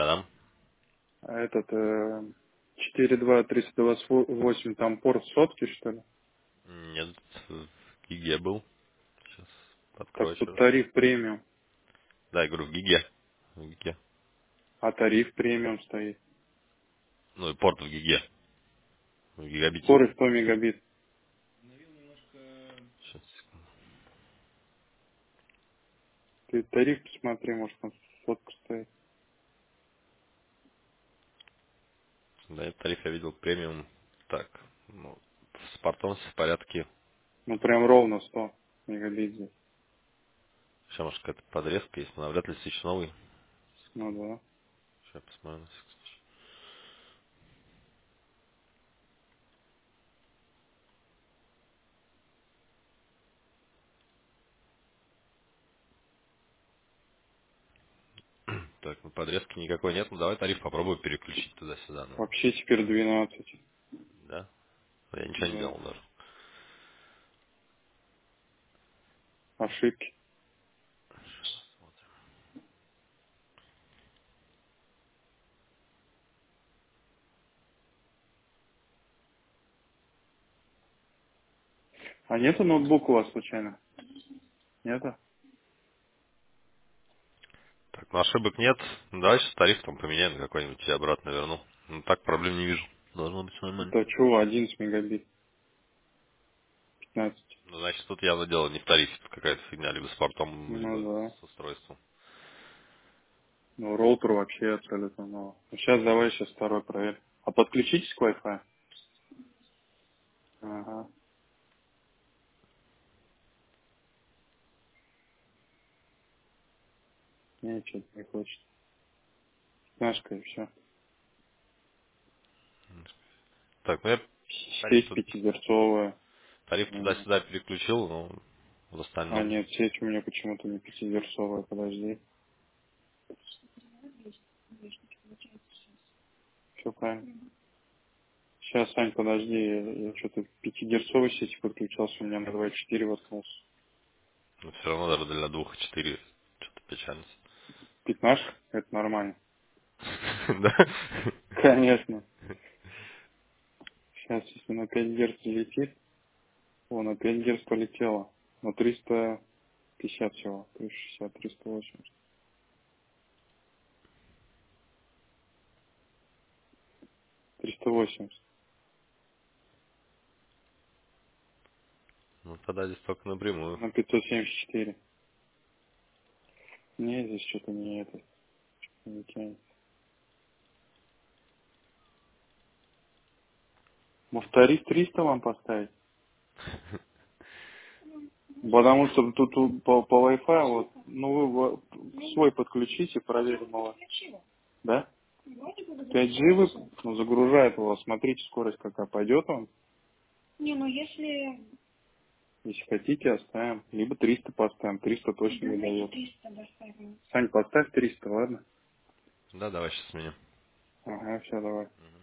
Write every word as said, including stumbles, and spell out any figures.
Да, А этот э, четыре два триста двадцать восемь там порт сотки, что ли? нет, в гиге был. Сейчас Так открою еще тут раз. тариф премиум, Да, я говорю, в гиге. В гиге. а тариф премиум стоит. Ну и порт в гиге. В гигабите. Скорость сто мегабит. Сейчас. Ты тариф посмотри, может там сотка стоит. Да, этот тариф я видел премиум. Так, ну, с портом в порядке. Ну прям ровно сто мегабит здесь. Сейчас, может, какая-то подрезка есть, но навряд ли свич новый. Ну да. Сейчас посмотрю. на всякий случай. Так, ну подрезки никакой нет. Ну давай тариф попробую переключить туда-сюда. Ну, Вообще теперь двенадцать. да? Я ничего не Да. делал даже. Ошибки. А нету ноутбука у вас случайно? Нету? Так, ну ошибок нет. Ну, давай сейчас тариф там поменяем какой-нибудь, я обратно верну. Ну так проблем не вижу. Должно быть нормально. Да чего, одиннадцать мегабит, пятнадцать. Ну, значит, тут явно дело не в тарифе, тут какая-то фигня, либо с портом, Ну либо да. с устройством. Ну, роутер вообще абсолютно новый. Ну, сейчас давай сейчас второй проверь. А подключитесь к Wi-Fi? Ага. Не, что-то не хочет. Пятнашка и все. Так, ну я тариф, Сеть тут- пятидерцовая. тариф М. туда-сюда переключил, но в А остальном... нет, сеть у меня почему-то не пятидерцовая. Подожди. Все правильно. Сейчас, Сань, подожди. Я, я что-то пятидерцовой сети подключался, у меня на два и четыре воткнулся. Но все равно даже для двух и четыре что-то печально. Пятнашка? Это нормально. Да? Конечно. Сейчас, если на пять герц летит, о, на пять герц полетело. На триста пятьдесят всего. триста шестьдесят, триста восемьдесят. триста восемьдесят. Ну тогда здесь только напрямую. На пятьсот семьдесят четыре. Не, здесь что-то не это. Не тянет. Может, тариф триста вам поставить? Потому что тут у- по, по Wi-Fi, вот, ну вы во- свой подключите, проверим у вас. Да? пять джи вы, ну, загружает у вас, смотрите, скорость какая пойдет он. Не, ну если... Если хотите, оставим. Либо триста поставим, триста точно не дает. триста поставим. Сань, поставь триста, ладно? Да, давай сейчас сменим. Ага, все, давай.